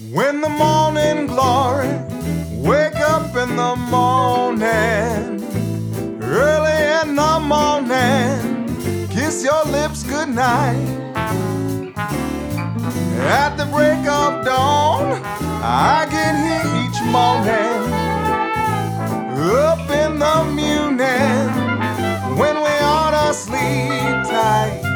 When the morning glory wake up in the morning, early in the morning, kiss your lips goodnight. At the break of dawn, I get here each morning, up in the morning, when we ought to sleep tight.